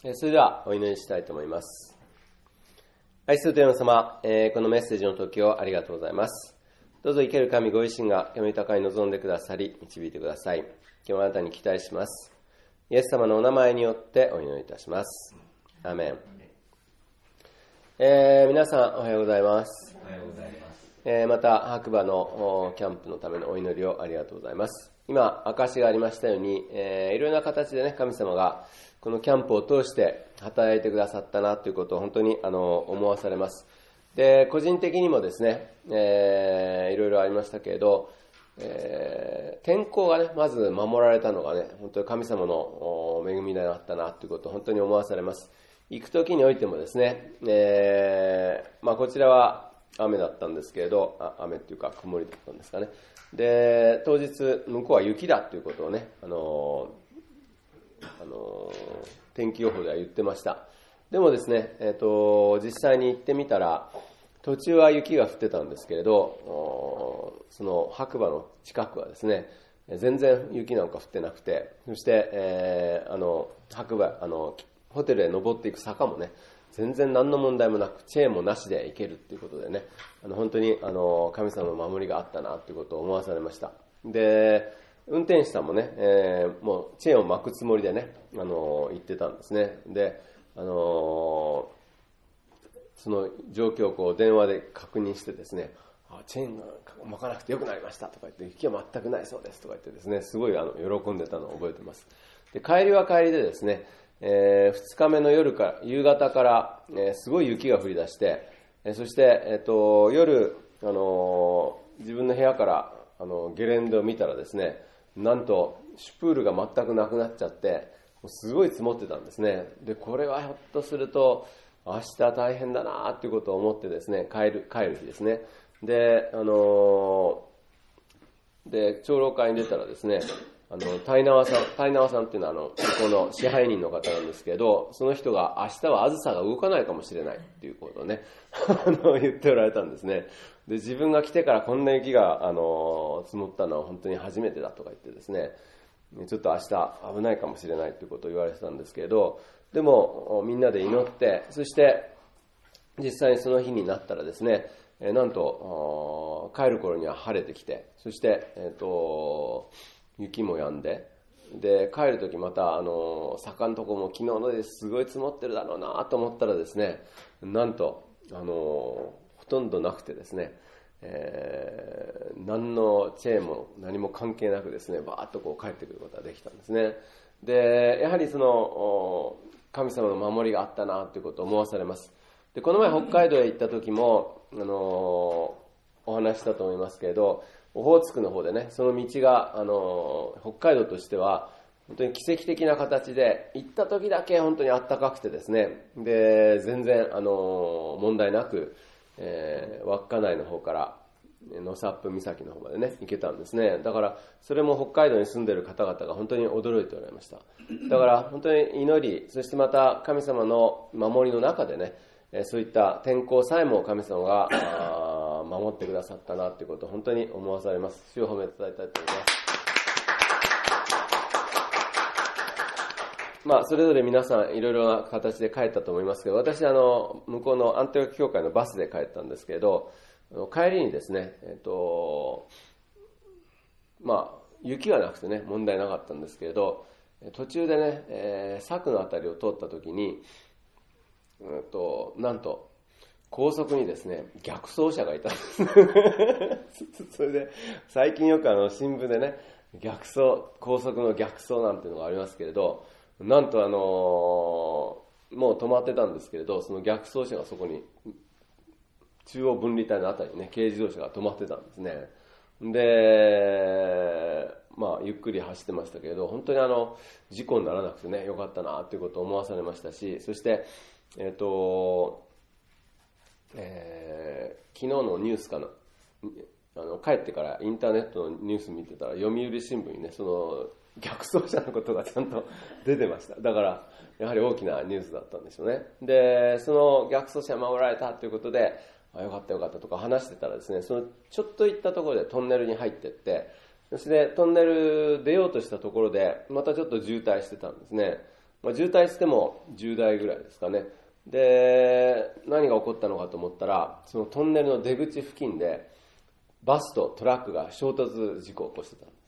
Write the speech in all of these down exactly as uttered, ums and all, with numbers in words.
それではお祈りしたいと思います。愛する天の様、えー、このメッセージの時をありがとうございます。どうぞ生ける神ご自身が読み高に臨んでくださり、導いてください。今日はあなたに期待します。イエス様のお名前によってお祈りいたします。アーメン。えー、皆さんおはようございます。 おはようございます。 えー、また白馬のキャンプのためのお祈りをありがとうございます。今証がありましたように、えー、いろいろな形でね、神様がこのキャンプを通して働いてくださったなということを本当にあの思わされます。で、個人的にもですね、えー、いろいろありましたけれど、えー、天候がね、まず守られたのがね、本当に神様の恵みであったなということを本当に思わされます。行く時においてもですね、えー、まあこちらは雨だったんですけれど、あ雨っていうか曇りだったんですかね。で、当日向こうは雪だということをね、あのーあの天気予報では言ってました。でもですね、えーと、実際に行ってみたら途中は雪が降ってたんですけれど、その白馬の近くはですね、全然雪なんか降ってなくて、そして、えー、あの白馬あのホテルへ登っていく坂もね、全然何の問題もなくチェーンもなしで行けるということでね、あの本当にあの神様の守りがあったなということを思わされました。で、運転手さんもね、えー、もうチェーンを巻くつもりでね、あのー、行ってたんですね。で、あのー、その状況をこう電話で確認してですね、あチェーンが巻かなくてよくなりましたとか言って、雪は全くないそうですとか言ってですね、すごいあの喜んでたのを覚えてます。で、帰りは帰りでですね、えー、ふつかめの夜から夕方から、えー、すごい雪が降り出して、えー、そして、えー、と夜、あのー、自分の部屋からあのゲレンデを見たらですね、なんとシュプールが全くなくなっちゃって、すごい積もってたんですね。で、これはひょっとすると明日大変だなっていうことを思ってですね、帰る帰る日ですね。で、あのー、で長老会に出たらですね、あのタイナワさん、タイナワさんっていうのはあのここの支配人の方なんですけど、その人が明日はあずさが動かないかもしれないっていうことをねあの言っておられたんですね。で、自分が来てからこんな雪があの積もったのは本当に初めてだとか言ってですね、ちょっと明日危ないかもしれないということを言われてたんですけれど、でもみんなで祈って、そして実際にその日になったらですね、なんと帰る頃には晴れてきて、そして、えーと、雪も止んで、で帰る時またあの坂のとこも昨日のですごい積もってるだろうなと思ったらですね、なんとあのほとんどなくてですね、えー、何のチェーンも何も関係なくですね、バーッとこう帰ってくることができたんですね。で、やはりその神様の守りがあったなということを思わされます。で、この前北海道へ行った時もあのお話したと思いますけれど、オホーツクの方でね、その道があの北海道としては本当に奇跡的な形で、行った時だけ本当にあったかくてですね、で全然あの問題なく、えー、稚内の方から納沙布岬の方までね行けたんですね。だからそれも北海道に住んでいる方々が本当に驚いておられました。だから本当に祈り、そしてまた神様の守りの中でね、そういった天候さえも神様が守ってくださったなということを本当に思わされます。主を褒めていただきたいと思います。まあ、それぞれ皆さんいろいろな形で帰ったと思いますけど、私あの向こうのアンテオキ教会のバスで帰ったんですけど、帰りにですね、えっとまあ雪がなくてね問題なかったんですけれど、途中でね、えー、佐久のあたりを通った時に、えっとなんと高速にですね逆走車がいたんですそれで最近よくあの新聞でね、逆走高速の逆走なんていうのがありますけれど、なんとあのー、もう止まってたんですけれど、その逆走車がそこに中央分離帯のあたりにね軽自動車が止まってたんですね。で、まあゆっくり走ってましたけれど、本当にあの事故にならなくてねよかったなということを思わされましたし、そしてえっと、えー、昨日のニュースかな、あの帰ってからインターネットのニュース見てたら読売新聞にねその逆走車のことがちゃんと出てました。だからやはり大きなニュースだったんでしょうね。で、その逆走車守られたということで、あ、よかったよかったとか話してたらですね、そのちょっと行ったところでトンネルに入っていって、そしてトンネル出ようとしたところでまたちょっと渋滞してたんですね。 まあ、渋滞してもじゅうだいぐらいですかね。で、何が起こったのかと思ったら、そのトンネルの出口付近でバスとトラックが衝突事故を起こしてたんです。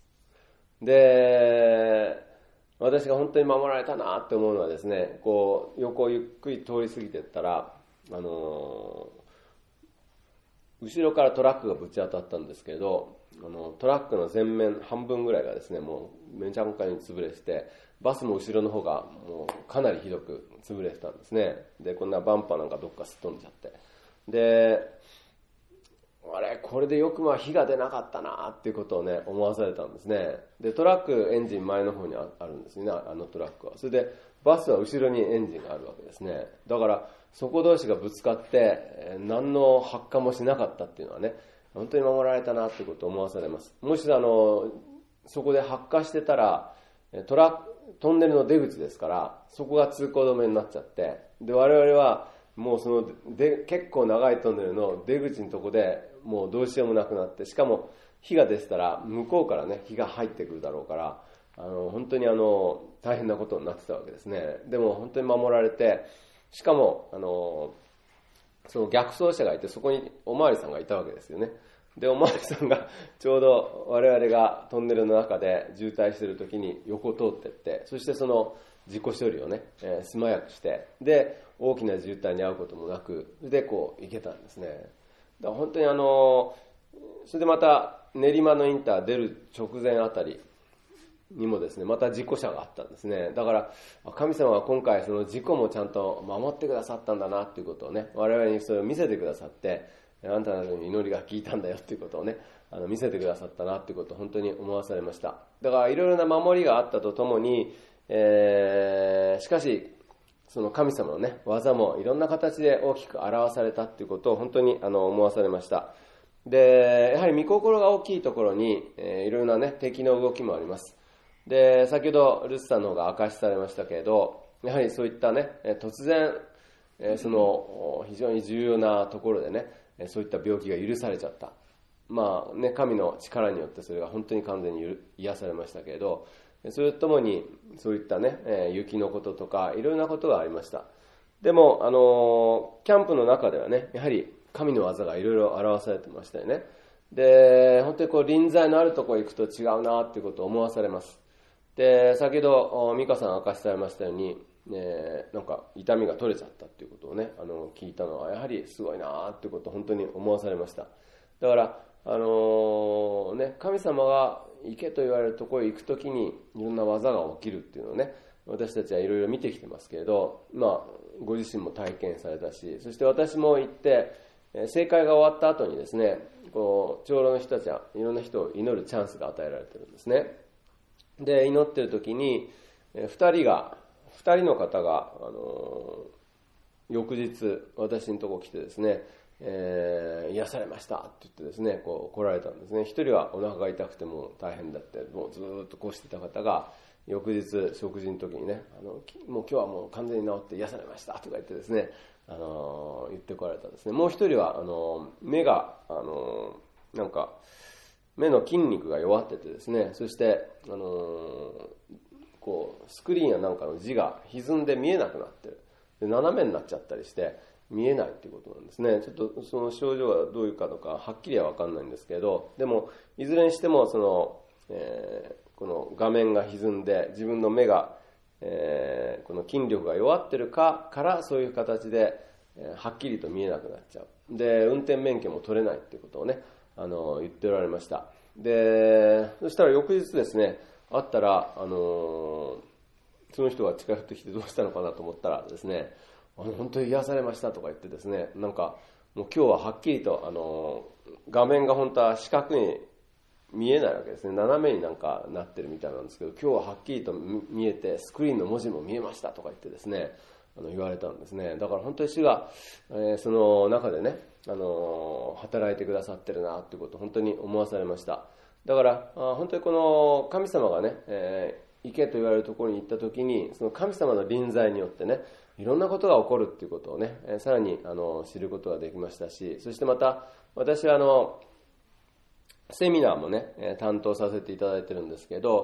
で、私が本当に守られたなって思うのはですね、こう横をゆっくり通り過ぎていったら、あのー、後ろからトラックがぶち当たったんですけれど、あのトラックの前面半分ぐらいがですね、もうめちゃんかに潰れてて、バスも後ろの方がもうかなりひどく潰れてたんですね。で、こんなバンパーなんかどっかすっ飛んじゃって、で、あれこれでよくまあ火が出なかったなっていうことをね思わされたんですね。で、トラックエンジン前の方にあるんですね、あのトラックは。それでバスは後ろにエンジンがあるわけですね。だからそこ同士がぶつかって何の発火もしなかったっていうのはね、本当に守られたなっていうことを思わされます。もしあのそこで発火してたらトラトンネルの出口ですから、そこが通行止めになっちゃって、で我々はもうそので結構長いトンネルの出口のとこでもうどうしようもなくなって、しかも火が出てたら向こうからね火が入ってくるだろうから、あの本当にあの大変なことになってたわけですね。でも本当に守られて、しかもあのその逆走車がいて、そこにおまわりさんがいたわけですよね。で、おまわりさんがちょうど我々がトンネルの中で渋滞している時に横通っていって、そしてその事故処理をね、えー、素早くして、で大きな渋滞に遭うこともなく、でこう行けたんですね。だから本当にあのそれでまた練馬のインター出る直前あたりにもですね、また事故車があったんですね。だから神様は今回その事故もちゃんと守ってくださったんだなっていうことをね、我々にそれを見せてくださって、あんたの祈りが効いたんだよっていうことをね、あの見せてくださったなっていうことを本当に思わされました。だからいろいろな守りがあったとともに、えー、しかしその神様のね技もいろんな形で大きく表されたっていうことを本当にあの思わされました。で、やはり御心が大きいところに、えー、いろいろなね敵の動きもあります。で、先ほどルスさんの方が明かしされましたけれど、やはりそういったね突然、えー、その非常に重要なところでねそういった病気が許されちゃった。まあね、神の力によってそれが本当に完全に癒されましたけれど、それとともにそういったね、えー、雪のこととかいろいろなことがありました。でもあのー、キャンプの中ではね、やはり神の技がいろいろ表されてましたよね。で、本当にこう臨在のあるところに行くと違うなっていうことを思わされます。で、先ほど美香さん明かしされましたように、ね、なんか痛みが取れちゃったっていうことをね、あの聞いたのはやはりすごいなっていうことを本当に思わされました。だからあのー、ね、神様が行けと言われるところへ行くときにいろんな技が起きるっていうのをね、私たちはいろいろ見てきてますけれど、まあご自身も体験されたし、そして私も行って正会が終わった後にですね、こう長老の人たちはいろんな人を祈るチャンスが与えられてるんですね。で、祈ってる時に二人が二人の方が、あのー、翌日私のところ来てですね、えー、癒されましたって言ってですね、こう来られたんですね。一人はお腹が痛くてもう大変だって、もうずっとこうしてた方が、翌日食事の時にね、あのもう今日はもう完全に治って癒されましたとか言ってですね、あのー、言ってこられたんですね。もう一人はあのー、目が、あのー、なんか目の筋肉が弱っててですね、そして、あのー、こうスクリーンやなんかの字が歪んで見えなくなってる。で、斜めになっちゃったりして見えないっていうことなんですね。ちょっとその症状がどういうかとかはっきりは分かんないんですけど、でもいずれにしてもその、えー、この画面が歪んで自分の目が、えー、この筋力が弱ってるかからそういう形で、えー、はっきりと見えなくなっちゃう。で、運転免許も取れないっていうことをね、あの言っておられました。で、そしたら翌日ですね、会ったら、あのー、その人が近寄ってきてどうしたのかなと思ったらですね、あの本当に癒されましたとか言ってですね、なんかもう今日ははっきりと、あの画面が本当は四角に見えないわけですね。斜めになんかなってるみたいなんですけど、今日ははっきりと見えてスクリーンの文字も見えましたとか言ってですね、あの言われたんですね。だから本当に主が、えー、その中でね、あの働いてくださってるなっていうことを本当に思わされました。だからあ本当にこの神様がね、えー行けと言われるところに行った時に、その神様の臨在によってね、いろんなことが起こるっていうことをね、さらにあの知ることができましたし、そしてまた私はあのセミナーもね担当させていただいてるんですけど、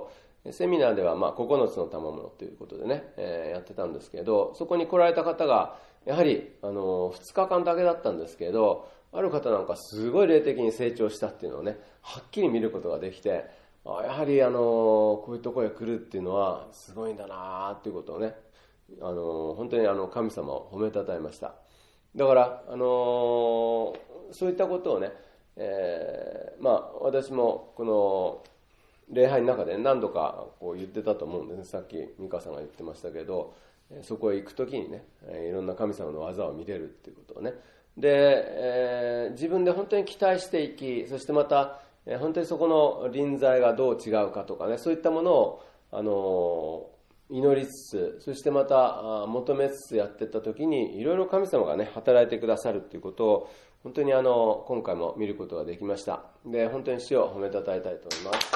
セミナーではまあここのつの賜物ということでね、えー、やってたんですけど、そこに来られた方がやはりあのふつかかんだけだったんですけど、ある方なんかすごい霊的に成長したっていうのをね、はっきり見ることができて、あやはりあのこういうところへ来るっていうのはすごいんだなっていうことをね、あの本当にあの神様を褒めたたえました。だから、あのそういったことをね、えー、まあ私もこの礼拝の中で何度かこう言ってたと思うんですね。さっき美香さんが言ってましたけど、そこへ行くときにね、いろんな神様の技を見れるっていうことをね。で、えー、自分で本当に期待していき、そしてまた、本当にそこの臨在がどう違うかとかね、そういったものを、あの祈りつつ、そしてまた求めつつやっていったときに、いろいろ神様がね、働いてくださるっていうことを、本当にあの今回も見ることができました。で、本当に主を褒めたたえたいと思います。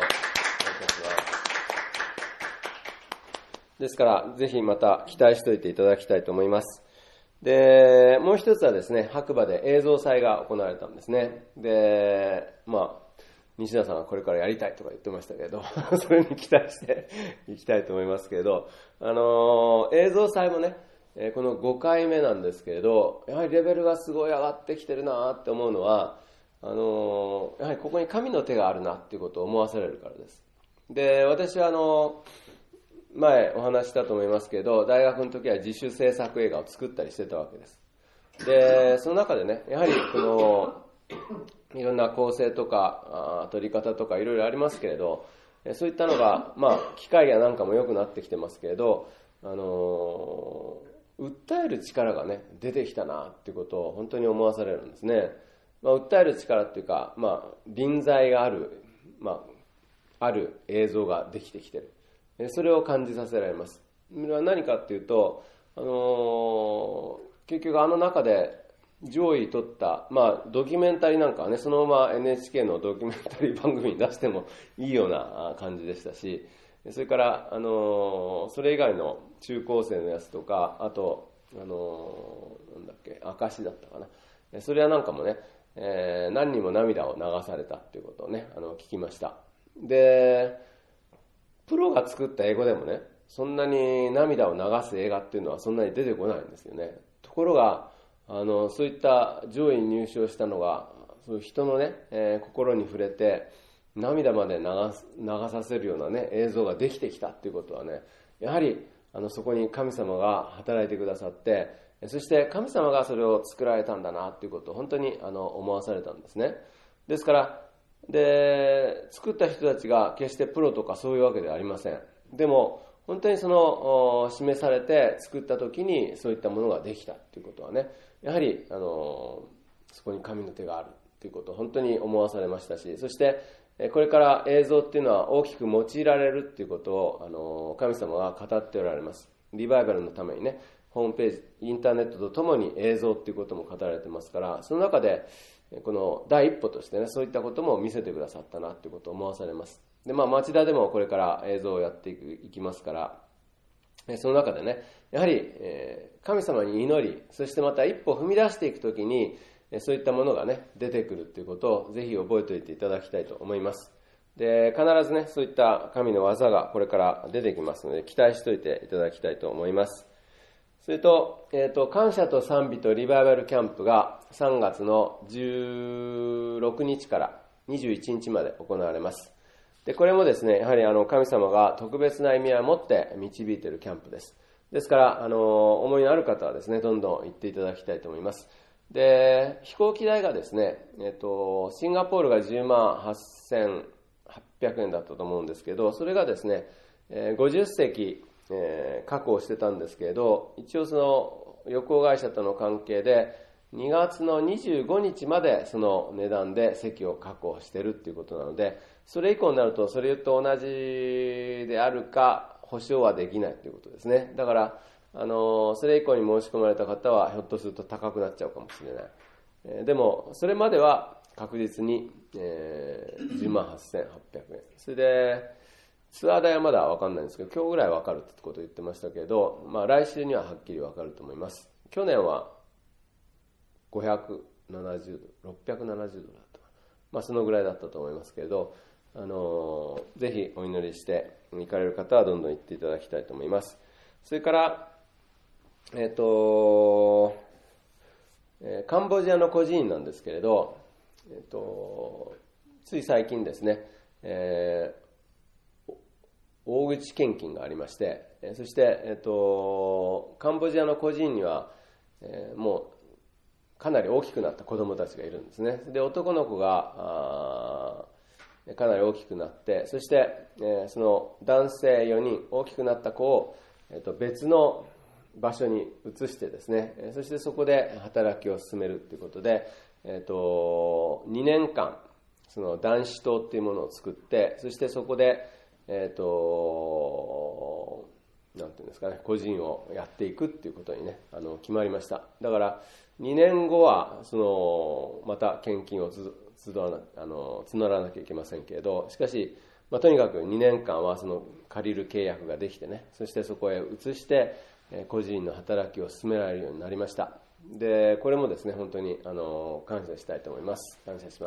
ですから、ぜひまた期待しておいていただきたいと思います。で、もう一つはですね、白馬で映像祭が行われたんですね。で、まあ、西田さんはこれからやりたいとか言ってましたけど、それに期待していきたいと思いますけど、あのー、映像祭もね、このごかいめなんですけれど、やはりレベルがすごい上がってきてるなって思うのは、あのー、やはりここに神の手があるなっていうことを思わされるからです。で、私はあのー、前お話したと思いますけど、大学の時は自主制作映画を作ったりしてたわけです。で、その中でね、やはりこの、いろんな構成とか、撮り方とかいろいろありますけれど、そういったのが、まあ、機械やなんかも良くなってきてますけれど、あのー、訴える力がね、出てきたなっていうことを本当に思わされるんですね。まあ、訴える力っていうか、まあ、臨在がある、まあ、ある映像ができてきてる。それを感じさせられます。それは何かっていうと、あのー、結局あの中で上位取った、まあ、ドキュメンタリーなんかはね、そのまま エヌエイチケー のドキュメンタリー番組に出してもいいような感じでしたし、それから、あのー、それ以外の中高生のやつとか、あと、あのー、なんだっけ、証だったかな。それはなんかもね、えー、何人も涙を流されたっていうことをね、あの、聞きました。で、プロが作った英語でもね、そんなに涙を流す映画っていうのはそんなに出てこないんですよね。ところが、あの、そういった上位に入賞したのが、そういう人のね、えー、心に触れて、涙まで流す、流させるようなね、映像ができてきたっていうことはね、やはり、あの、そこに神様が働いてくださって、そして神様がそれを作られたんだなっていうことを本当に、あの、思わされたんですね。ですから、で、作った人たちが決してプロとかそういうわけではありません。でも、本当にその、示されて作った時にそういったものができたっていうことはね、やはり、あの、そこに神の手があるっていうことを本当に思わされましたし、そして、これから映像っていうのは大きく用いられるっていうことを、あの、神様が語っておられます。リバイバルのためにね、ホームページ、インターネットとともに映像っていうことも語られてますから、その中で、この第一歩としてね、そういったことも見せてくださったなっていうことを思わされます。で、まあ、町田でもこれから映像をやっていく、いきますから、その中でね、やはり、えー、神様に祈り、そしてまた一歩踏み出していくときに、そういったものがね、出てくるっていうことをぜひ覚えておいていただきたいと思います。で、必ずね、そういった神の技がこれから出てきますので、期待しておいていただきたいと思います。それと、えっと、感謝と賛美とリバイバルキャンプがさんがつのじゅうろくにちからにじゅういちにちまで行われます。で、これもですね、やはりあの、神様が特別な意味合いを持って導いているキャンプです。ですから、あの、思いのある方はですね、どんどん行っていただきたいと思います。で、飛行機代がですね、えっと、シンガポールがじゅうまんはっせんはっぴゃくえんだったと思うんですけど、それがですね、ごじゅっせき、えー、確保してたんですけれど、一応その旅行会社との関係でにがつのにじゅうごにちまでその値段で席を確保してるっていうことなので、それ以降になるとそれと同じであるか保証はできないということですね。だからあのそれ以降に申し込まれた方はひょっとすると高くなっちゃうかもしれない。えー、でもそれまでは確実に、えー、じゅうまんはっせんはっぴゃくえん。それでツアー代はまだ分かんないんですけど、今日ぐらい分かるってことを言ってましたけど、まあ来週にははっきり分かると思います。去年はごひゃくななじゅうドル、ろっぴゃくななじゅうドルだった。まあそのぐらいだったと思いますけれど、 あのぜひお祈りして行かれる方はどんどん行っていただきたいと思います。それからえっとカンボジアの孤児院なんですけれど、えっと、つい最近ですね、えー、大口献金がありまして、そして、えっと、カンボジアの孤児院には、えー、もうかなり大きくなった子どもたちがいるんですね。で、男の子がかなり大きくなって、そして、えー、その男性よにん、大きくなった子を、えっと、別の場所に移してですね、そしてそこで働きを進めるということで、えっと、にねんかんその男子棟っていうものを作って、そしてそこでえっとなんていうんですかね、個人をやっていくっていうことにね、あの決まりました。だからにねんごはそのまた献金をつつどあの募らなきゃいけませんけれど、しかし、まあ、とにかくにねんかんはその借りる契約ができてね、そしてそこへ移して個人の働きを進められるようになりました。で、これもですね、本当にあの感謝したいと思います。感謝します。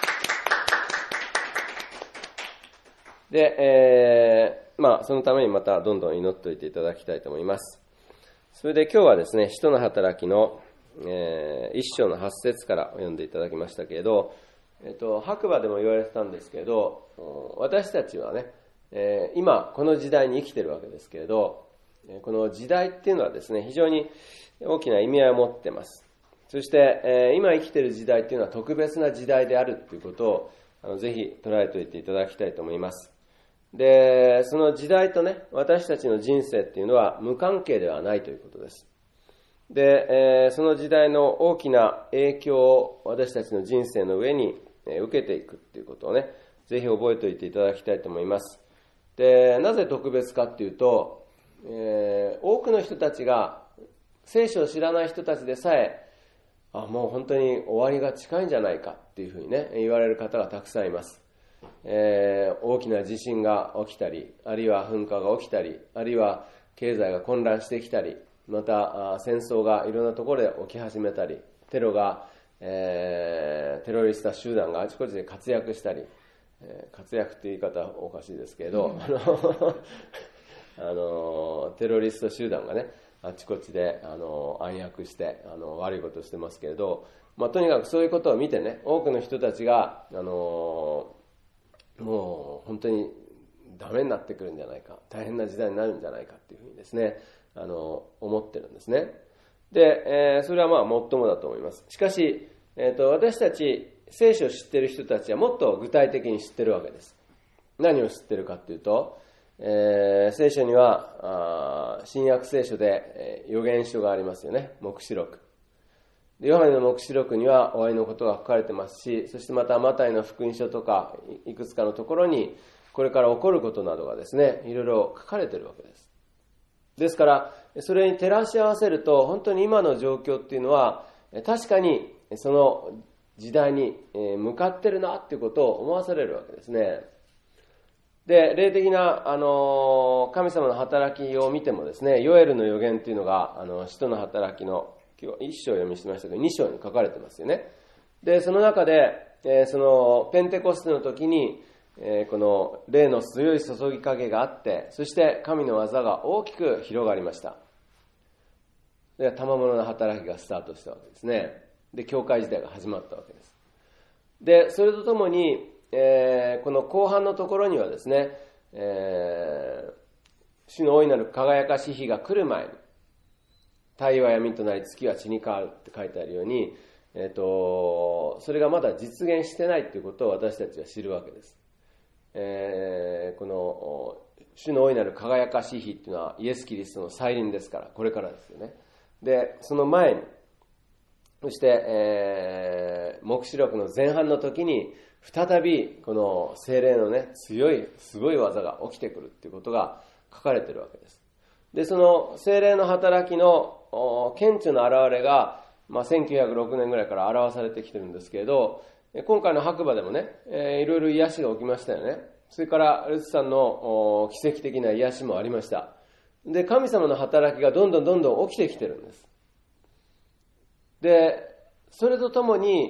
で、えー、まあそのためにまたどんどん祈っておいていただきたいと思います。それで今日はですね、使徒の働きの、えー、一章の八節から読んでいただきましたけれど、えっと白馬でも言われてたんですけれど、私たちはね、えー、今この時代に生きてるわけですけれど、この時代っていうのはですね、非常に大きな意味合いを持っています。そして、えー、今生きている時代っていうのは特別な時代であるということをあのぜひ捉えておいていただきたいと思います。で、その時代とね、私たちの人生っていうのは無関係ではないということです。で、えー、その時代の大きな影響を私たちの人生の上に受けていくっていうことをね、ぜひ覚えておいていただきたいと思います。で、なぜ特別かっていうと、えー、多くの人たちが聖書を知らない人たちでさえ、あ、もう本当に終わりが近いんじゃないかっていうふうにね、言われる方がたくさんいます。えー、大きな地震が起きたり、あるいは噴火が起きたり、あるいは経済が混乱してきたり、また戦争がいろんなところで起き始めたり、テロが、えー、テロリスト集団があちこちで活躍したり、えー、活躍っていう言い方はおかしいですけれど、あのテロリスト集団がね、あちこちであの暗躍してあの悪いことをしてますけれど、まあ、とにかくそういうことを見てね、多くの人たちがあのもう本当にダメになってくるんじゃないか、大変な時代になるんじゃないかっていうふうにですね、あの思ってるんですね。で、えー、それはまあもっともだと思います。しかし、えーと、私たち聖書を知っている人たちはもっと具体的に知ってるわけです。何を知ってるかっていうと、えー、聖書にはあ新約聖書で、えー、預言書がありますよね。黙示録で、ヨハネの黙示録には終わりのことが書かれてますし、そしてまたマタイの福音書とかいくつかのところにこれから起こることなどがですね、いろいろ書かれているわけです。ですからそれに照らし合わせると、本当に今の状況っていうのは確かにその時代に向かってるなっていうことを思わされるわけですね。で、霊的な、あの、神様の働きを見てもですね、ヨエルの預言っていうのが、あの、使徒の働きの、今日いっ章読みしてましたけど、に章に書かれてますよね。で、その中で、えー、その、ペンテコステの時に、えー、この、霊の強い注ぎかけがあって、そして神の技が大きく広がりました。で、賜物の働きがスタートしたわけですね。で、教会時代が始まったわけです。で、それとともに、えー、この後半のところにはですね、えー、主の大いなる輝かしい日が来る前に、太陽は闇となり月は血に変わるって書いてあるように、えーと、それがまだ実現してないということを私たちは知るわけです。えー、この主の大いなる輝かしい日っていうのはイエス・キリストの再臨ですから、これからですよね。で、その前に、そして、えー、黙示録の前半の時に再びこの聖霊のね、強いすごい技が起きてくるっていうことが書かれているわけです。で、その聖霊の働きの顕著な現れが、まあ、せんきゅうひゃくろくねんぐらいから表されてきてるんですけれど、今回の白馬でもね、えー、いろいろ癒しが起きましたよね。それからルツさんの奇跡的な癒しもありました。で、神様の働きがどんどんどんどん起きてきてるんです。で、それとともに、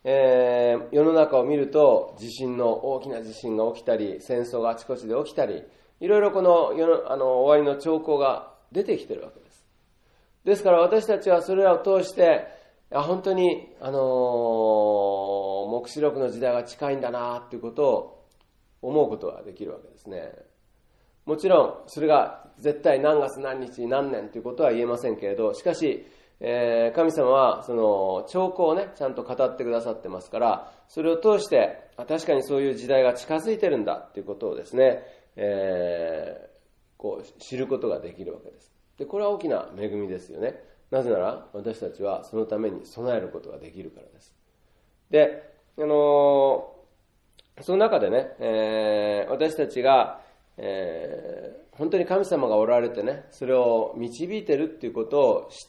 えー、世の中を見ると地震の大きな地震が起きたり、戦争があちこちで起きたり、いろいろこの世のあの終わりの兆候が出てきているわけです。ですから私たちはそれらを通して、あ本当に、あのー、黙示録の時代が近いんだなということを思うことができるわけですね。もちろんそれが絶対何月何日何年ということは言えませんけれど、しかし、えー、神様はその兆候をねちゃんと語ってくださってますから、それを通して確かにそういう時代が近づいてるんだということをですね、えー、こう知ることができるわけです。でこれは大きな恵みですよね。なぜなら私たちはそのために備えることができるからです。で、あのー、その中でね、えー、私たちが、えー、本当に神様がおられてね、それを導いてるっていうことを知って、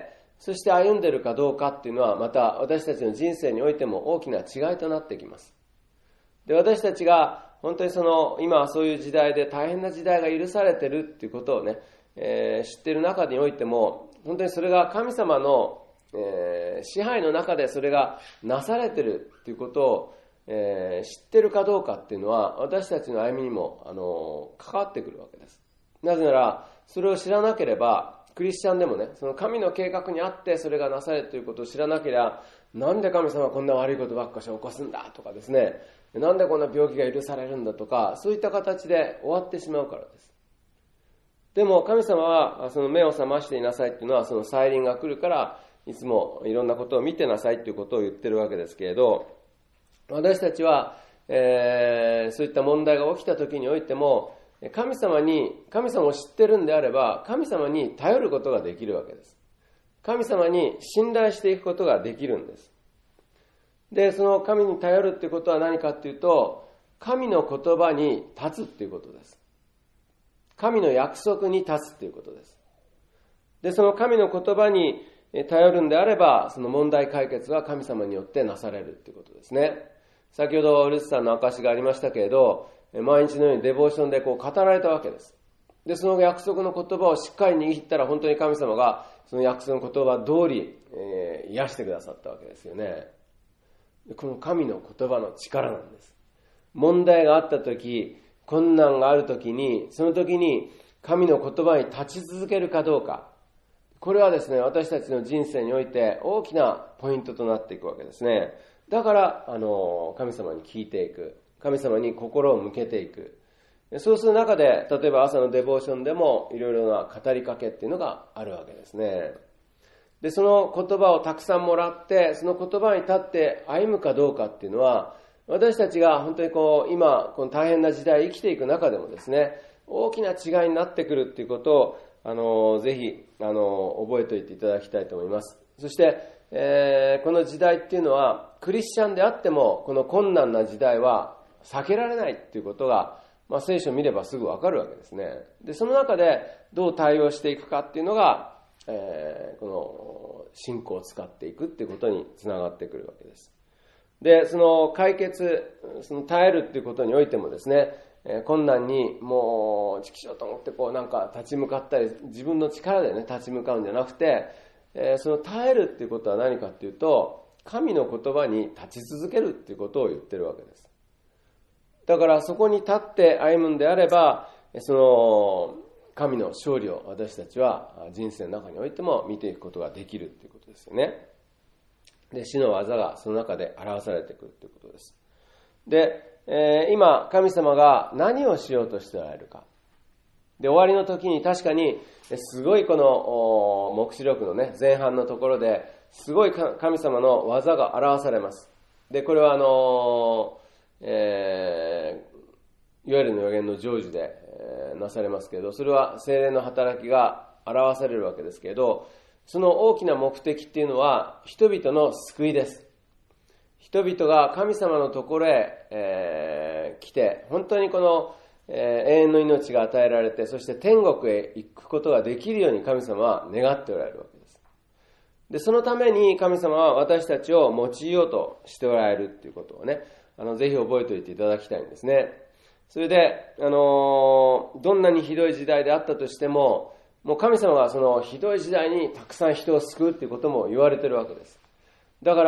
そして歩んでるかどうかっていうのはまた私たちの人生においても大きな違いとなってきます。で私たちが本当にその今はそういう時代で大変な時代が許されてるっていうことをね、えー、知っている中においても本当にそれが神様の、えー、支配の中でそれがなされてるっていうことを、えー、知ってるかどうかっていうのは私たちの歩みにも、あのー、関わってくるわけです。なぜならそれを知らなければクリスチャンでもね、その神の計画にあってそれがなされるということを知らなければ、なんで神様はこんな悪いことばっかし起こすんだとかですね、なんでこんな病気が許されるんだとか、そういった形で終わってしまうからです。でも神様はその目を覚ましていなさいっていうのは、その再臨が来るからいつもいろんなことを見てなさいっていうことを言ってるわけですけれど、私たちは、えー、そういった問題が起きた時においても神様に、神様を知ってるんであれば、神様に頼ることができるわけです。神様に信頼していくことができるんです。で、その神に頼るっていうことは何かっていうと、神の言葉に立つっていうことです。神の約束に立つっていうことです。で、その神の言葉に頼るんであれば、その問題解決は神様によってなされるっていうことですね。先ほどルツさんの証がありましたけれど、毎日のようにデボーションでこう語られたわけです。で、その約束の言葉をしっかり握ったら、本当に神様がその約束の言葉通り、えー、癒してくださったわけですよね。この神の言葉の力なんです。問題があった時、困難がある時に、その時に神の言葉に立ち続けるかどうか、これはですね、私たちの人生において大きなポイントとなっていくわけですね。だからあの神様に聞いていく、神様に心を向けていく。そうする中で、例えば朝のデボーションでもいろいろな語りかけっていうのがあるわけですね。で、その言葉をたくさんもらって、その言葉に立って歩むかどうかっていうのは、私たちが本当にこう今この大変な時代生きていく中でもですね、大きな違いになってくるっていうことをあのぜひあの覚えておいていただきたいと思います。そして、えー、この時代っていうのはクリスチャンであってもこの困難な時代は避けられないっていうことが、まあ、聖書を見ればすぐわかるわけですね。で、その中でどう対応していくかっていうのが、えー、この信仰を使っていくっていうことにつながってくるわけです。で、その解決、その耐えるっていうことにおいてもですね、えー、困難にもうチキしようと思ってこうなんか立ち向かったり、自分の力でね立ち向かうんじゃなくて、えー、その耐えるっていうことは何かっていうと、神の言葉に立ち続けるっていうことを言ってるわけです。だからそこに立って歩むんであれば、その神の勝利を私たちは人生の中においても見ていくことができるということですよね。で、死の技がその中で表されてくるということです。で、えー、今神様が何をしようとしておられるか。で、終わりの時に確かにすごいこの黙示録のね前半のところですごい神様の技が表されます。で、これはあのーえー、いわゆるの予言の成就で、えー、なされますけれど、それは聖霊の働きが表されるわけですけれど、その大きな目的っていうのは人々の救いです。人々が神様のところへ、えー、来て、本当にこの、えー、永遠の命が与えられて、そして天国へ行くことができるように神様は願っておられるわけです。で、そのために神様は私たちを用いようとしておられるっていうことをね、あのぜひ覚えておいていただきたいんですね。それで、あのー、どんなにひどい時代であったとしても、もう神様がそのひどい時代にたくさん人を救うっていうことも言われてるわけです。だから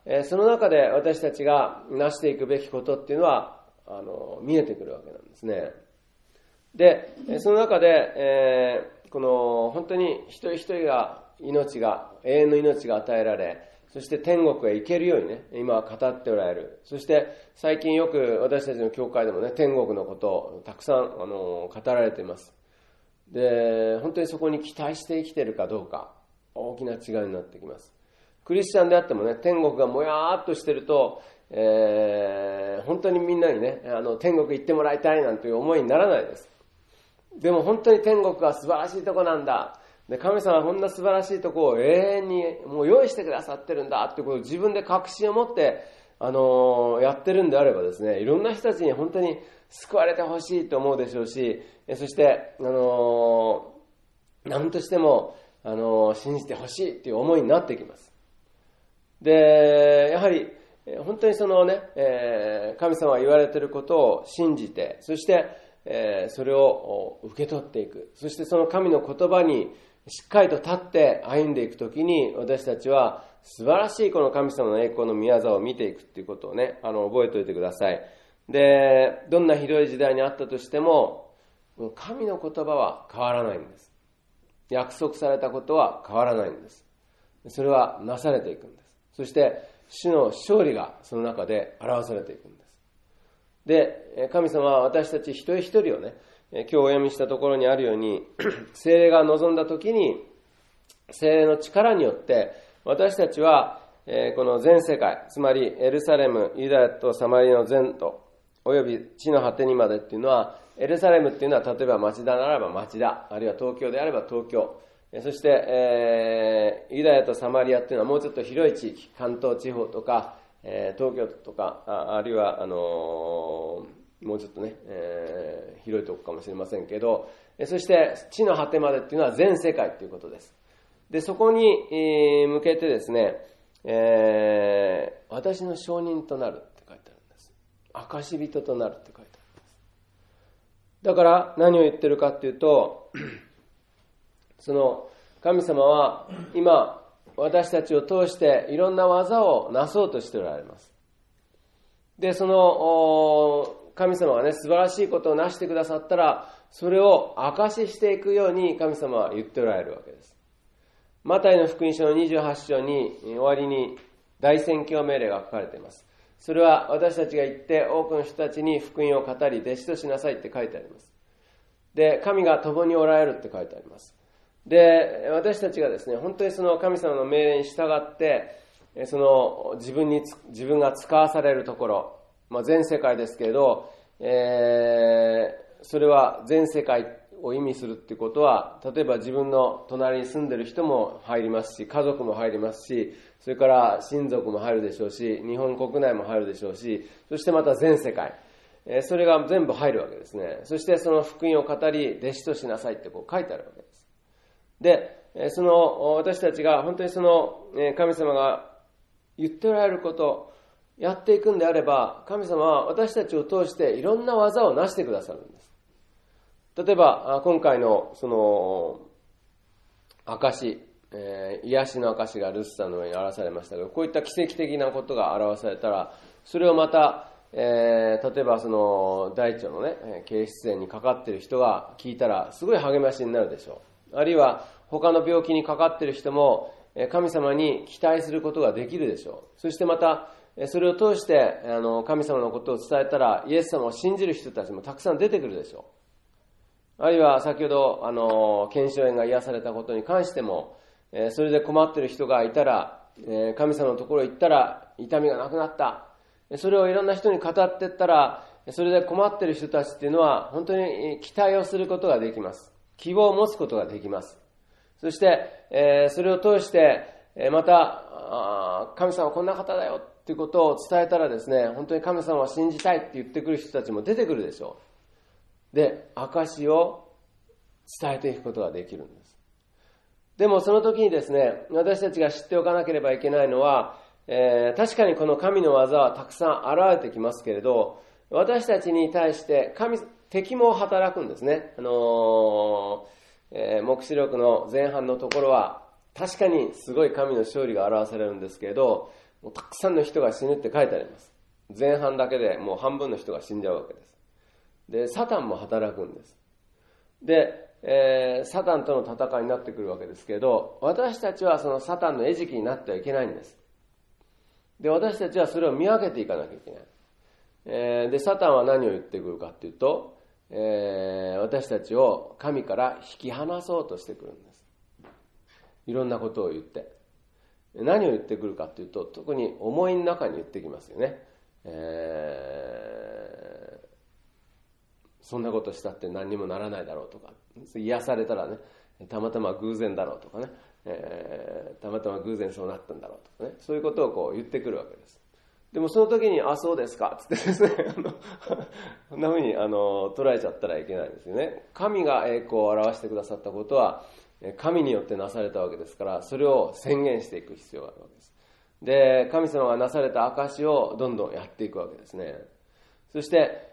えその中で私たちが成していくべきことっていうのはあの見えてくるわけなんですね。で、その中で、えー、この本当に一人一人が命が永遠の命が与えられ、そして天国へ行けるようにね、今は語っておられる。そして最近よく私たちの教会でもね、天国のことをたくさんあの語られています。で、本当にそこに期待して生きているかどうか、大きな違いになってきます。クリスチャンであってもね、天国がもやーっとしてると、えー、本当にみんなにね、あの天国行ってもらいたいなんていう思いにならないです。でも本当に天国は素晴らしいとこなんだ。で、神様はこんな素晴らしいとこを永遠にもう用意してくださってるんだってことを自分で確信を持って、あのー、やってるんであればですね、いろんな人たちに本当に救われてほしいと思うでしょうし、そして、あのー、何としても、あのー、信じてほしいっていう思いになってきます。で、やはり、本当にそのね、えー、神様が言われていることを信じて、そして、えー、それを受け取っていく。そしてその神の言葉にしっかりと立って歩んでいくときに、私たちは素晴らしいこの神様の栄光の御業を見ていくっていうことをね、あの覚えておいてください。で、どんなひどい時代にあったとしても、神の言葉は変わらないんです。約束されたことは変わらないんです。それはなされていくんです。そして主の勝利がその中で表されていくんです。で、神様は私たち一人一人をね、今日お読みしたところにあるように、聖霊が望んだ時に、聖霊の力によって、私たちは、この全世界、つまりエルサレム、ユダヤとサマリアの全土、および地の果てにまでっていうのは、エルサレムっていうのは、例えば町田ならば町田、あるいは東京であれば東京、そして、えー、ユダヤとサマリアっていうのはもうちょっと広い地域、関東地方とか、えー、東京都とか あ, あるいはあのー、もうちょっとね、えー、広いとこかもしれませんけど、そして地の果てまでっていうのは全世界ということです。で、そこに、えー、向けてですね、えー、私の証人となるって書いてあるんです。証人となるって書いてあるんです。だから何を言ってるかっていうと、その神様は今私たちを通していろんな技をなそうとしておられます。で、その神様がね、素晴らしいことをなしてくださったら、それを証ししていくように神様は言っておられるわけです。マタイの福音書のにじゅうはち章に終わりに大宣教命令が書かれています。それは私たちが行って多くの人たちに福音を語り弟子としなさいって書いてあります。で、神が共におられるって書いてあります。で、私たちがですね、本当にその神様の命令に従って、その自分に、自分が使わされるところ、まあ、全世界ですけれど、えー、それは全世界を意味するっていうことは、例えば自分の隣に住んでる人も入りますし、家族も入りますし、それから親族も入るでしょうし、日本国内も入るでしょうし、そしてまた全世界、それが全部入るわけですね。そしてその福音を語り、弟子としなさいってこう書いてあるわけです。で、その私たちが本当にその神様が言っておられることをやっていくんであれば、神様は私たちを通していろんな技をなしてくださるんです。例えば今回のその証、えー、癒しの証がルスさんの上に表されましたが、こういった奇跡的なことが表されたら、それをまた、えー、例えばその大腸のね、経湿炎にかかっている人が聞いたらすごい励ましになるでしょう。あるいは他の病気にかかっている人も神様に期待することができるでしょう。そしてまたそれを通してあの神様のことを伝えたら、イエス様を信じる人たちもたくさん出てくるでしょう。あるいは先ほどあの腱鞘炎が癒されたことに関しても、それで困っている人がいたら、神様のところへ行ったら痛みがなくなった。それをいろんな人に語っていったら、それで困っている人たちっていうのは本当に期待をすることができます。希望を持つことができます。そして、えー、それを通して、また、神様はこんな方だよっていうことを伝えたらですね、本当に神様を信じたいって言ってくる人たちも出てくるでしょう。で、証を伝えていくことができるんです。でもその時にですね、私たちが知っておかなければいけないのは、えー、確かにこの神の技はたくさん現れてきますけれど、私たちに対して神、敵も働くんですね。あのーえー、黙示録の前半のところは確かにすごい神の勝利が表されるんですけれど、 もうたくさんの人が死ぬって書いてあります。前半だけでもう半分の人が死んじゃうわけです。で、サタンも働くんです。で、えー、サタンとの戦いになってくるわけですけど、私たちはそのサタンの餌食になってはいけないんです。で、私たちはそれを見分けていかなきゃいけない。えー、で、サタンは何を言ってくるかっていうと、えー、私たちを神から引き離そうとしてくるんです。いろんなことを言って。何を言ってくるかっていうと、特に思いの中に言ってきますよね。えー、そんなことしたって何にもならないだろうとか、癒されたらね、たまたま偶然だろうとかね、えー、たまたま偶然そうなったんだろうとかね、そういうことをこう言ってくるわけです。でもその時に、あ、そうですかつってですね、あのこんな風にあの捉えちゃったらいけないんですよね。神が栄光を表してくださったことは神によってなされたわけですから、それを宣言していく必要があるわけです。で、神様がなされた証をどんどんやっていくわけですね。そして、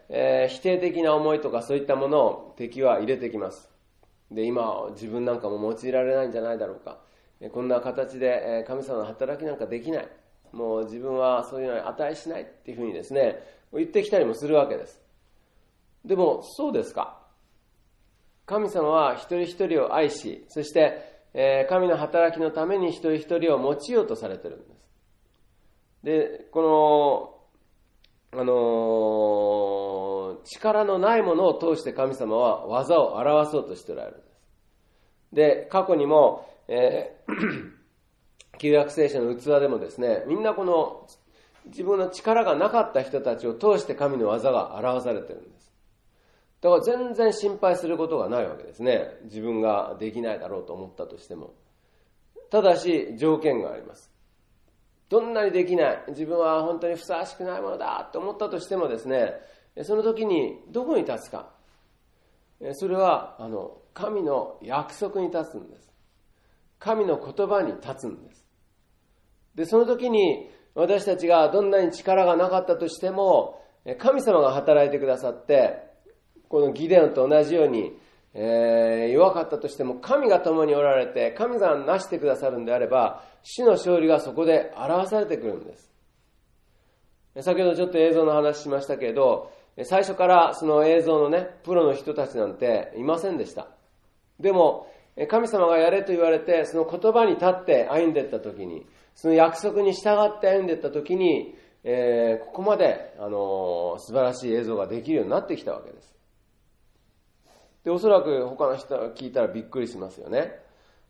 えー、否定的な思いとかそういったものを敵は入れてきます。で、今自分なんかも用いられないんじゃないだろうか、こんな形で神様の働きなんかできない、もう自分はそういうのに値しないっていうふうにですね、言ってきたりもするわけです。でもそうですか。神様は一人一人を愛し、そして、えー、神の働きのために一人一人を用いようとされているんです。で、この、あのー、力のないものを通して神様は技を表そうとしておられるんです。で、過去にも、えー旧約聖書の器でもですね、みんなこの自分の力がなかった人たちを通して神の技が表されているんです。だから全然心配することがないわけですね。自分ができないだろうと思ったとしても。ただし条件があります。どんなにできない、自分は本当にふさわしくないものだと思ったとしてもですね、その時にどこに立つか。それはあの神の約束に立つんです。神の言葉に立つんです。で、その時に私たちがどんなに力がなかったとしても、神様が働いてくださって、このギデオンと同じように、えー、弱かったとしても神が共におられて、神様がなしてくださるんであれば、主の勝利がそこで表されてくるんです。先ほどちょっと映像の話しましたけれど、最初からその映像のね、プロの人たちなんていませんでした。でも、神様がやれと言われて、その言葉に立って歩んでいった時に、その約束に従って歩んでいった時に、えー、ここまで、あのー、素晴らしい映像ができるようになってきたわけです。で、おそらく他の人が聞いたらびっくりしますよね。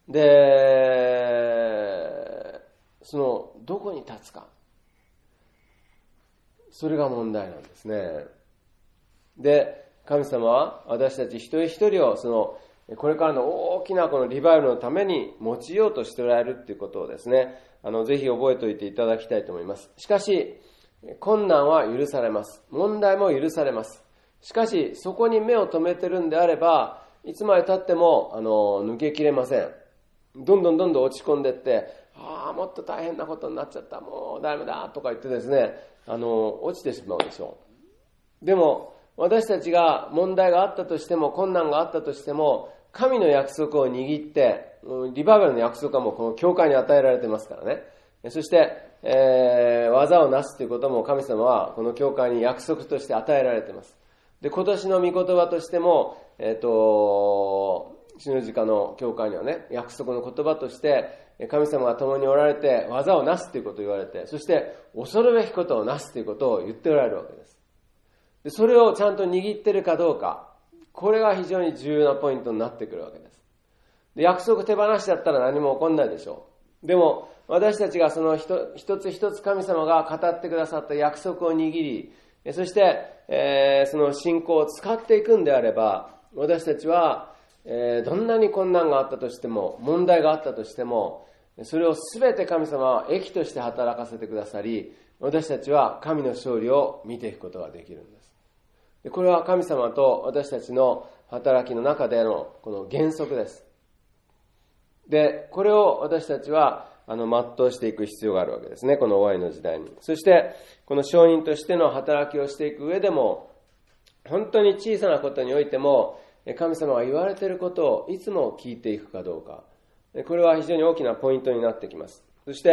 で、その、どこに立つか。それが問題なんですね。で、神様は私たち一人一人をその、これからの大きなこのリバイバルのために用いようとしておられるっていうことをですね、あの、ぜひ覚えておいていただきたいと思います。しかし、困難は許されます。問題も許されます。しかし、そこに目を留めてるんであれば、いつまで経っても、あの、抜けきれません。どんどんどんどん落ち込んでいって、ああ、もっと大変なことになっちゃった、もうダメだ、とか言ってですね、あの、落ちてしまうでしょう。でも、私たちが問題があったとしても、困難があったとしても、神の約束を握って、リバイバルの約束はもうこの教会に与えられてますからね。そして、えー、技をなすということも神様はこの教会に約束として与えられています。で、今年の御言葉としても、えっと、主の直の教会にはね、約束の言葉として、神様が共におられて、技をなすということを言われて、そして、恐るべきことをなすということを言っておられるわけです。で、それをちゃんと握っているかどうか、これが非常に重要なポイントになってくるわけです。で、約束手放しちゃったら何も起こんないでしょう。でも、私たちがその一つ一つ神様が語ってくださった約束を握り、そして、えー、その信仰を使っていくんであれば、私たちは、えー、どんなに困難があったとしても、問題があったとしても、それをすべて神様は益として働かせてくださり、私たちは神の勝利を見ていくことができるんです。で、これは神様と私たちの働きの中でのこの原則です。で、これを私たちはあの全うしていく必要があるわけですね、この終わりの時代に。そしてこの証人としての働きをしていく上でも、本当に小さなことにおいても神様が言われていることをいつも聞いていくかどうか、これは非常に大きなポイントになってきます。そして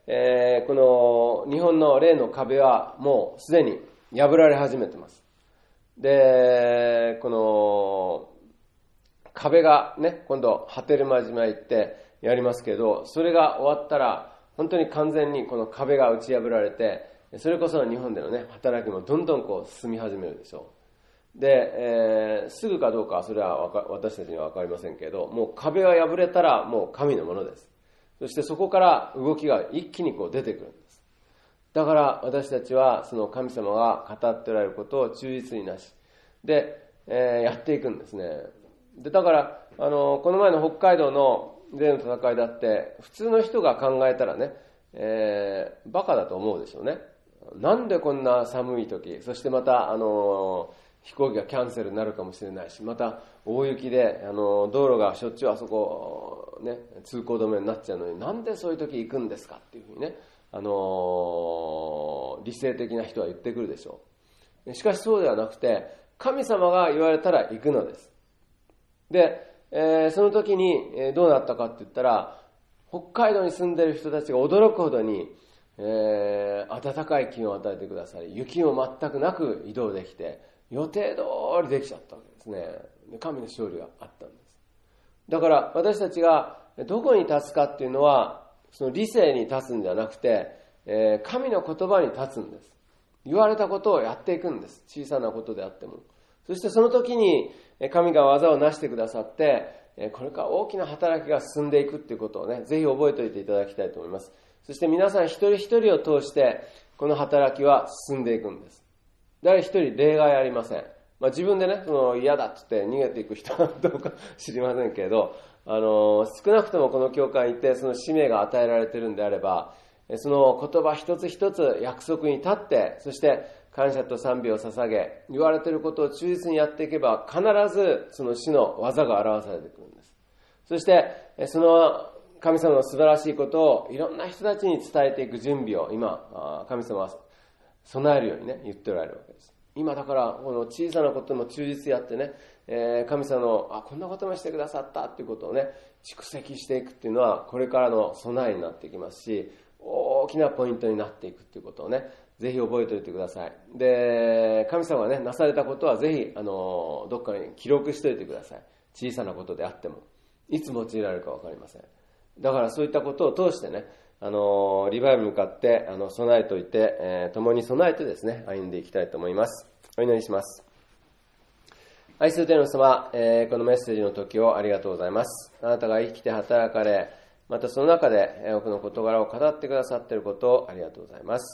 えー、この日本の霊の壁はもうすでに破られ始めてます。で、この壁がね、今度波照間島行ってやりますけど、それが終わったら本当に完全にこの壁が打ち破られて、それこそ日本でのね、働きもどんどんこう進み始めるでしょう。で、えー、すぐかどうかはそれは私たちには分かりませんけど、もう壁が破れたらもう神のものです。そしてそこから動きが一気にこう出てくるんです。だから私たちはその神様が語っておられることを忠実になしで、えー、やっていくんですね。でだからあのこの前の北海道の霊の戦いだって普通の人が考えたらね、えー、バカだと思うでしょうね。なんでこんな寒い時、そしてまたあの飛行機がキャンセルになるかもしれないし、また大雪であの道路がしょっちゅうあそこ、ね、通行止めになっちゃうのに、なんでそういう時行くんですかっていうふうにね、あの理性的な人は言ってくるでしょう。しかしそうではなくて、神様が言われたら行くのです。で、えー、その時にどうなったかって言ったら、北海道に住んでいる人たちが驚くほどに、えー、暖かい気温を与えてくださり、雪も全くなく移動できて、予定通りできちゃったわけですね。で神の勝利があったんです。だから私たちがどこに立つかっていうのは、その理性に立つんじゃなくて、えー、神の言葉に立つんです。言われたことをやっていくんです。小さなことであっても。そしてその時に神が技を成してくださって、これから大きな働きが進んでいくっていうことをね、ぜひ覚えておいていただきたいと思います。そして皆さん一人一人を通してこの働きは進んでいくんです。誰一人例外ありません。まあ、自分でね、その嫌だって言って逃げていく人はどうか知りませんけど、あの少なくともこの教会にいてその使命が与えられているんであれば、その言葉一つ一つ約束に立って、そして感謝と賛美を捧げ、言われていることを忠実にやっていけば、必ずその主の技が表されてくるんです。そしてその神様の素晴らしいことをいろんな人たちに伝えていく準備を今神様は備えるようにね言っておられるわけです。今だからこの小さなことも忠実やってね、えー、神様のあこんなこともしてくださったっていうことをね蓄積していくっていうのはこれからの備えになっていきますし、大きなポイントになっていくっていうことをねぜひ覚えておいてください。で神様がねなされたことはぜひあのどっかに記録しておいてください。小さなことであってもいつ用いられるか分かりません。だからそういったことを通してね、あのリバイブに向かってあの備えておいて、えー、共に備えてですね歩んでいきたいと思います。お祈りします。愛する天の様、えー、このメッセージの時をありがとうございます。あなたが生きて働かれ、またその中で多くの事柄を語ってくださっていることをありがとうございます。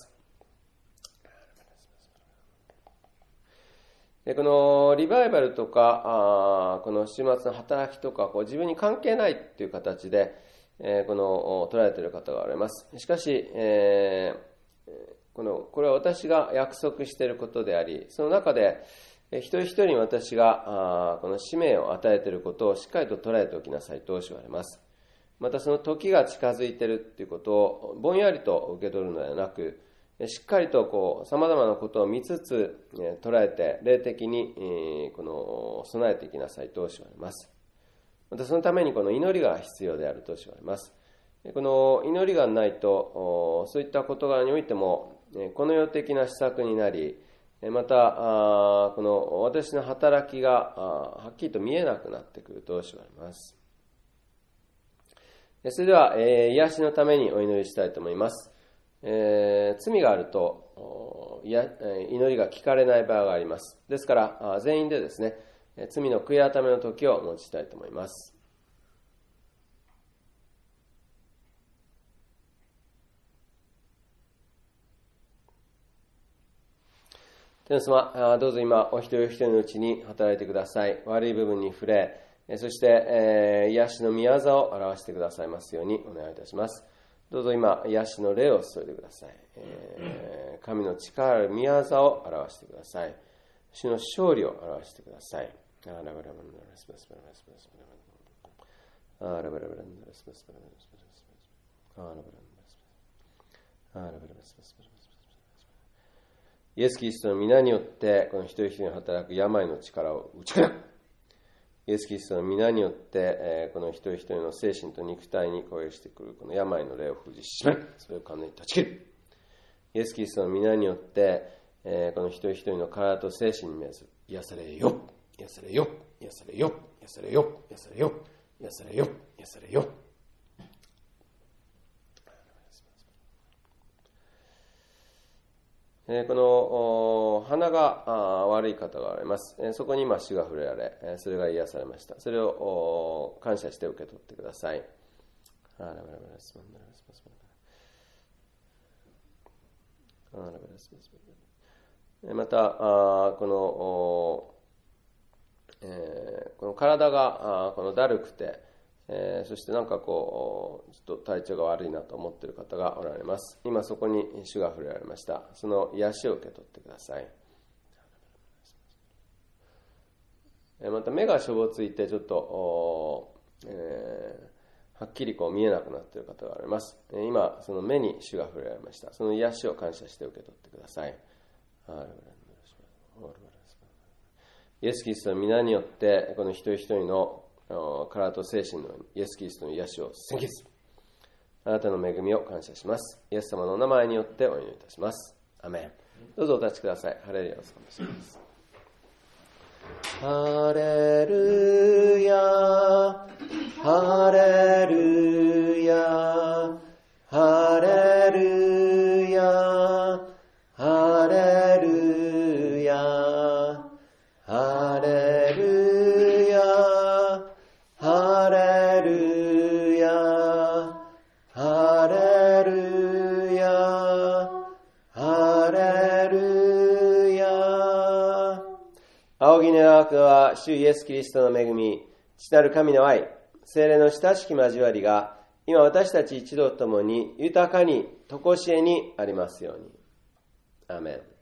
でこのリバイバルとかあこの週末の働きとかこう自分に関係ないっていう形でえー、この捉えている方がおられます。しかし、えー、このこれは私が約束していることであり、その中で、えー、一人一人に私があこの使命を与えていることをしっかりと捉えておきなさいと言われます。またその時が近づいているということをぼんやりと受け取るのではなく、しっかりとこう様々なことを見つつ、えー、捉えて霊的に、えー、この備えていきなさいと言われます。またそのためにこの祈りが必要であると言われます。この祈りがないと、そういった事柄においても、この世的な施策になり、また、この私の働きがはっきりと見えなくなってくると言われます。それでは、癒しのためにお祈りしたいと思います。えー、罪があると、祈りが聞かれない場合があります。ですから、全員でですね、罪の悔い改めの時を持ちたいと思います。天の様、どうぞ今お一人お一人のうちに働いてください。悪い部分に触れ、そして、えー、癒しの宮座を表してくださいますようにお願いいたします。どうぞ今癒しの霊を注いでください。えー、神の力ある宮座を表してください。主の勝利を表してください。あらばらばらスパスパラスパスパラあらばらばらスパスパラスパスパラあらばらばらスパあらばらばらスパスパライエス・キリストの皆によってこの一人一人に働く病の力を打ち砕く。 イエス・キリストの皆によって、えー、この一人一人の精神と肉体に攻撃してくるこの病の霊を封じしめる。それを完全に断ち切る。イエス・キリストの皆によって、えー、この一人一人の体と精神に見ず癒されよ、癒されよ、癒されよ、癒されよ、癒されよ、癒されよ、癒されよ。えー、この鼻が悪い方がおられます。えー、そこに今主が触れられ、えー、それが癒されました。それを感謝して受け取ってください。またこの、えー、この体がこのだるくて、えー、そしてなんかこうちょっと体調が悪いなと思っている方がおられます。今そこに主が触れられました。その癒しを受け取ってください。また目がしょぼついてちょっと、えー、はっきりこう見えなくなっている方がおられます。今その目に主が触れられました。その癒しを感謝して受け取ってください。イエス・キリストの皆によってこの一人一人の体と精神のイエス・キリストの癒しを宣言する。あなたの恵みを感謝します。イエス様のお名前によってお祈りいたします。アメン。どうぞお立ちください。ハレルヤを賛美します。ハレルヤ、ハレルヤ、ハレルヤ、ハレルヤ、ハレルヤ、ハレルヤ、ハレルヤ、ハレルヤ。仰ぎ願わくは主イエスキリストの恵み、父なる神の愛、聖霊の親しき交わりが今私たち一同ともに豊かに常しえにありますように。アーメン。